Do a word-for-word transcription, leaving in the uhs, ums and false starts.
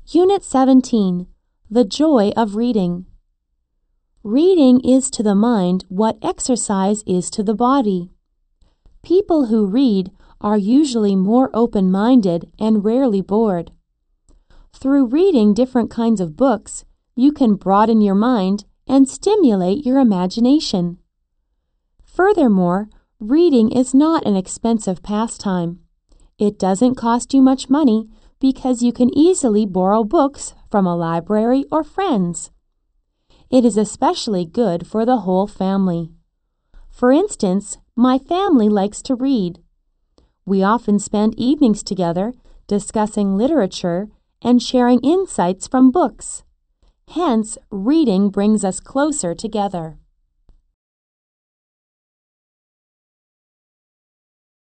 Unit seventeen. The Joy of Reading. Reading is to the mind what exercise is to the body. People who read are usually more open-minded and rarely bored. Through reading different kinds of books, you can broaden your mind and stimulate your imagination. Furthermore, reading is not an expensive pastime. It doesn't cost you much money because you can easily borrow books from a library or friends. It is especially good for the whole family. For instance, my family likes to read. We often spend evenings together discussing literature and sharing insights from books. Hence, reading brings us closer together.